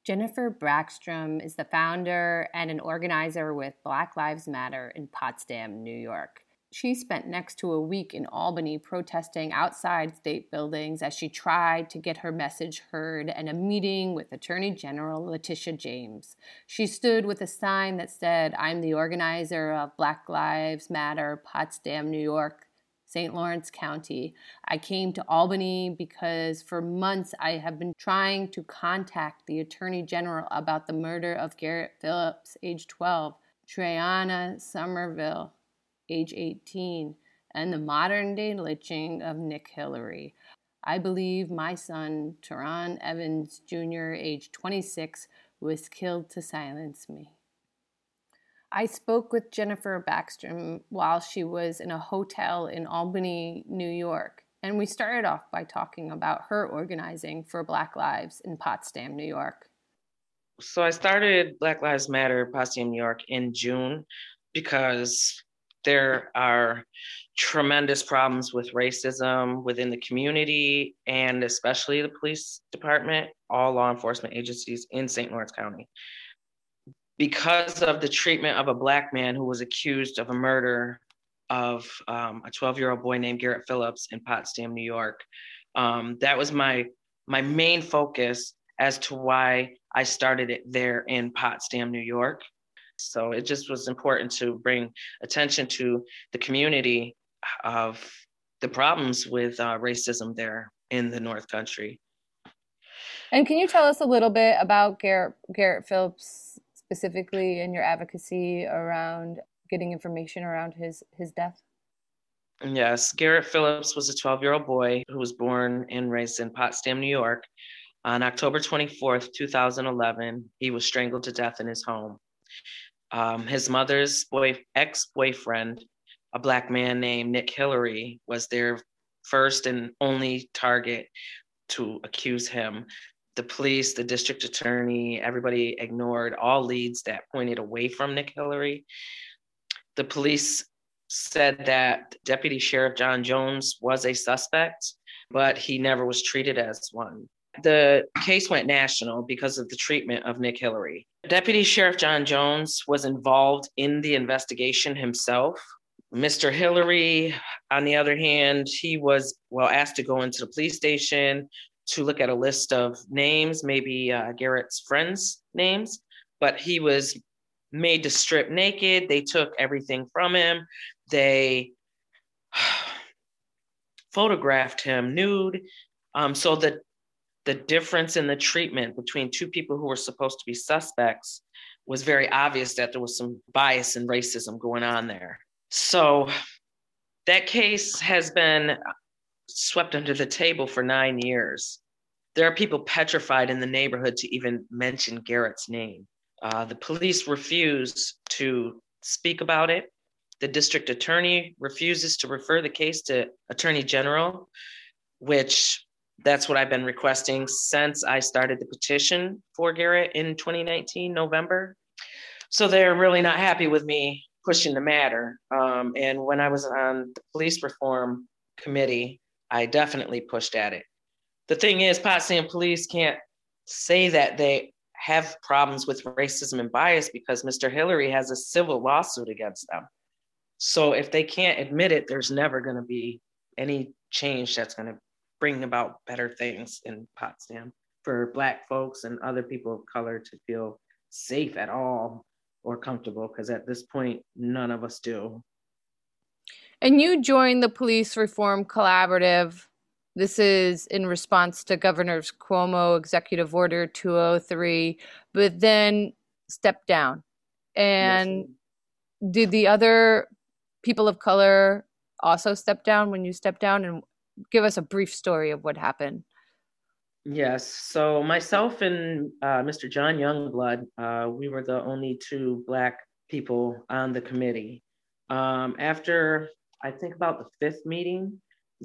Jennifer Brackstrom is the founder and an organizer with Black Lives Matter in Potsdam, New York. She spent next to a week in Albany protesting outside state buildings as she tried to get her message heard and a meeting with Attorney General Letitia James. She stood with a sign that said, "I'm the organizer of Black Lives Matter, Potsdam, New York, St. Lawrence County. I came to Albany because for months I have been trying to contact the Attorney General about the murder of Garrett Phillips, age 12, Trayana Somerville, age 18, and the modern-day lynching of Nick Hillary. I believe my son, Teron Evans Jr., age 26, was killed to silence me." I spoke with Jennifer Brackstrom while she was in a hotel in Albany, New York, and we started off by talking about her organizing for Black Lives in Potsdam, New York. So I started Black Lives Matter Potsdam, New York in June because there are tremendous problems with racism within the community and especially the police department, all law enforcement agencies in St. Lawrence County. Because of the treatment of a Black man who was accused of a murder of a 12-year-old boy named Garrett Phillips in Potsdam, New York. That was my main focus as to why I started it there in Potsdam, New York. So it just was important to bring attention to the community of the problems with racism there in the North Country. And can you tell us a little bit about Garrett Phillips specifically and your advocacy around getting information around his death? Yes, Garrett Phillips was a 12-year-old boy who was born and raised in Potsdam, New York. On October 24th, 2011, he was strangled to death in his home. His mother's ex-boyfriend, a Black man named Nick Hillary, was their first and only target to accuse him. The police, the district attorney, everybody ignored all leads that pointed away from Nick Hillary. The police said that Deputy Sheriff John Jones was a suspect, but he never was treated as one. The case went national because of the treatment of Nick Hillary. Deputy Sheriff John Jones was involved in the investigation himself. Mr. Hillary, on the other hand, he was asked to go into the police station to look at a list of names, maybe Garrett's friends' names, but he was made to strip naked. They took everything from him. They photographed him nude. So the difference in the treatment between two people who were supposed to be suspects was very obvious that there was some bias and racism going on there. So that case has been swept under the table for 9 years. There are people petrified in the neighborhood to even mention Garrett's name. The police refuse to speak about it. The district attorney refuses to refer the case to Attorney General, which that's what I've been requesting since I started the petition for Garrett in 2019, November. So they're really not happy with me pushing the matter. And when I was on the police reform committee, I definitely pushed at it. The thing is, Potsdam police can't say that they have problems with racism and bias because Mr. Hillary has a civil lawsuit against them. So if they can't admit it, there's never going to be any change that's going to bring about better things in Potsdam for Black folks and other people of color to feel safe at all or comfortable, because at this point, none of us do. And you joined the Police Reform Collaborative. This is in response to Governor Cuomo Executive Order 203, but then stepped down. And yes. Did the other people of color also step down when you stepped down? And give us a brief story of what happened. Yes. So myself and Mr. John Youngblood, we were the only two Black people on the committee. After, I think about the fifth meeting,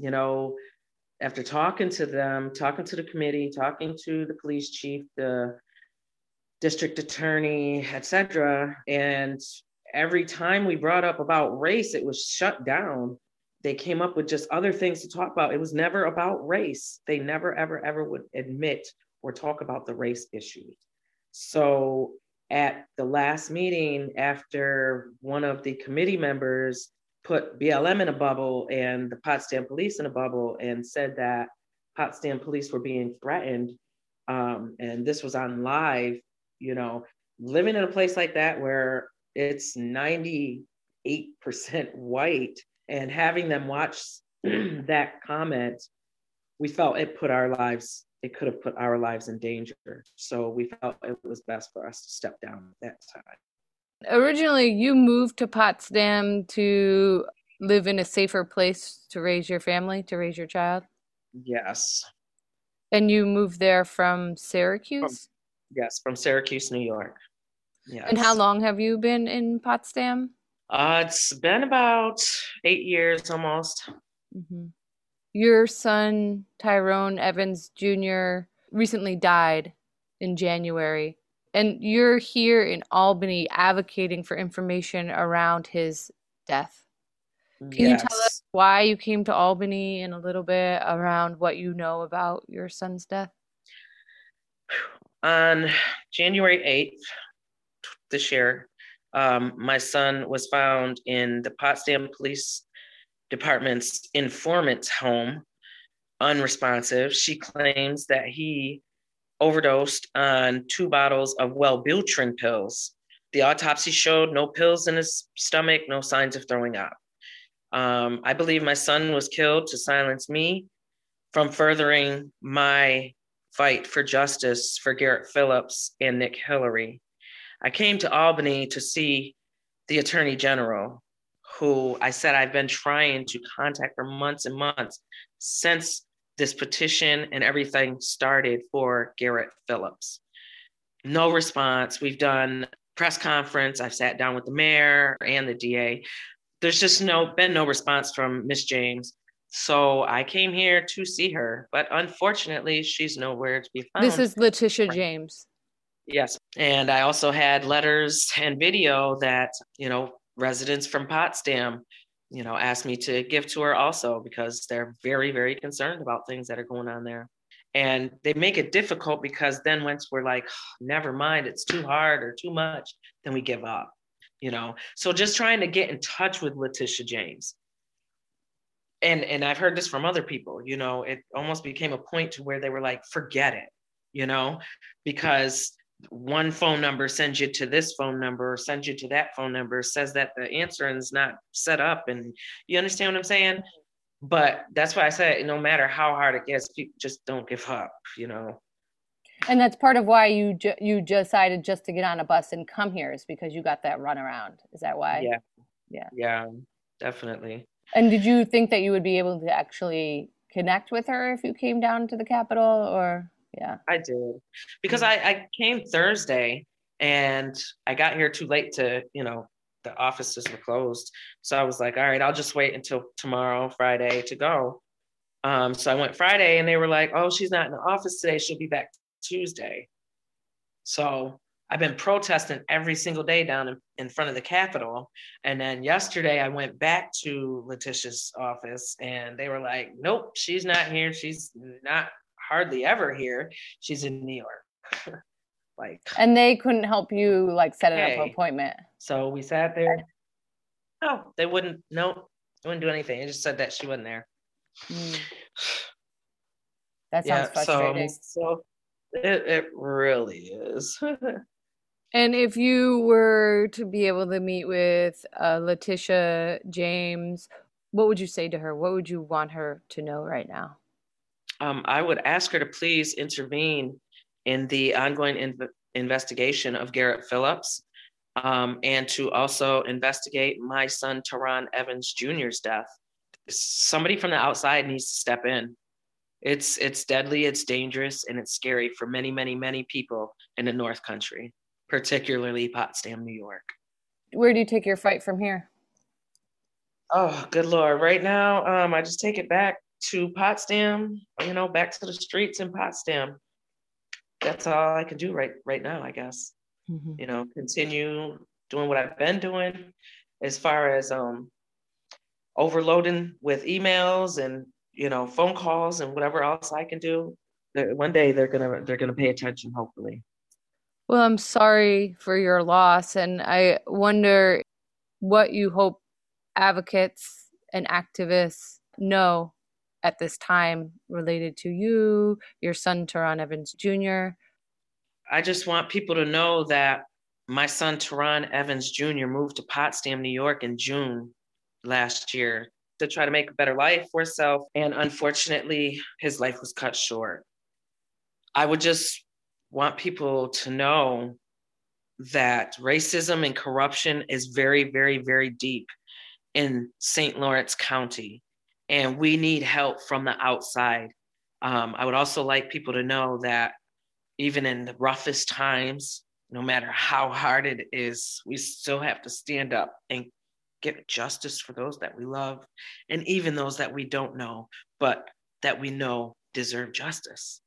after talking to them, talking to the committee, talking to the police chief, the district attorney, etc., and every time we brought up about race, it was shut down. They came up with just other things to talk about. It was never about race. They never, ever, ever would admit or talk about the race issues. So at the last meeting, after one of the committee members put BLM in a bubble and the Potsdam police in a bubble and said that Potsdam police were being threatened, and this was on live, you know, living in a place like that where it's 98% white and having them watch that comment, we felt it could have put our lives in danger. So we felt it was best for us to step down at that time. Originally, you moved to Potsdam to live in a safer place to raise your family, to raise your child, Yes. and you moved there from From, Syracuse? yes, from Syracuse, New York. And how Yes. long have you been in Potsdam? It's been about 8 years almost. Hmm. Your son, Tyrone Evans Jr., recently died in January, and you're here in Albany advocating for information around his death. Can you tell us Yes. why you came to Albany and a little bit around what you know about your son's death? On January 8th this year, my son was found in the Potsdam Police Department's informant's home, unresponsive. She claims that he overdosed on 2 bottles of Wellbutrin pills. The autopsy showed no pills in his stomach, no signs of throwing up. I believe my son was killed to silence me from furthering my fight for justice for Garrett Phillips and Nick Hillary. I came to Albany to see the Attorney General, who I said I've been trying to contact for months and months since this petition and everything started for Garrett Phillips. No response. We've done press conference. I've sat down with the mayor and the DA. There's just been no response from Miss James. So I came here to see her, but unfortunately, she's nowhere to be This found. is Letitia James. Yes. And I also had letters and video that, residents from Potsdam, asked me to give to her also because they're very, very concerned about things that are going on there. And they make it difficult because then once we're like, never mind, it's too hard or too much, then we give up, So just trying to get in touch with Letitia James. And I've heard this from other people, it almost became a point to where they were like, forget it, because one phone number sends you to this phone number, or sends you to that phone number, says that the answering is not set up. And you understand what I'm saying? But that's why I said, no matter how hard it gets, people just don't give up. And that's part of why you decided just to get on a bus and come here is because you got that runaround. Is that why? Yeah. Yeah. Yeah, definitely. And did you think that you would be able to actually connect with her if you came down to the Capitol or? Yeah. I did. Because I came Thursday and I got here too late to, the offices were closed. So I was like, all right, I'll just wait until tomorrow, Friday, to go. So I went Friday and they were like, oh, she's not in the office today. She'll be back Tuesday. So I've been protesting every single day down in front of the Capitol. And then yesterday I went back to Letitia's office and they were like, nope, she's not here. She's not hardly ever here. She's in New York. And they couldn't help you set an appointment. So we sat there. Oh, they wouldn't do anything. They just said that she wasn't there. That sounds frustrating. So it really is. And if you were to be able to meet with Letitia James, what would you say to her? What would you want her to know right now? I would ask her to please intervene in the ongoing investigation of Garrett Phillips, and to also investigate my son, Tyrone Evans Jr.'s death. Somebody from the outside needs to step in. It's deadly, it's dangerous, and it's scary for many, many, many people in the North Country, particularly Potsdam, New York. Where do you take your fight from here? Oh, good Lord. Right now, I just take it back to Potsdam, back to the streets in Potsdam. That's all I can do right now, I guess. Mm-hmm. Continue doing what I've been doing as far as overloading with emails and phone calls and whatever else I can do. One day they're gonna pay attention, hopefully. Well, I'm sorry for your loss, and I wonder what you hope advocates and activists know at this time related to you, your son, Teron Evans Jr. I just want people to know that my son, Teron Evans Jr., moved to Potsdam, New York in June last year to try to make a better life for himself. And unfortunately, his life was cut short. I would just want people to know that racism and corruption is very, very, very deep in St. Lawrence County, and we need help from the outside. I would also like people to know that even in the roughest times, no matter how hard it is, we still have to stand up and get justice for those that we love and even those that we don't know, but that we know deserve justice.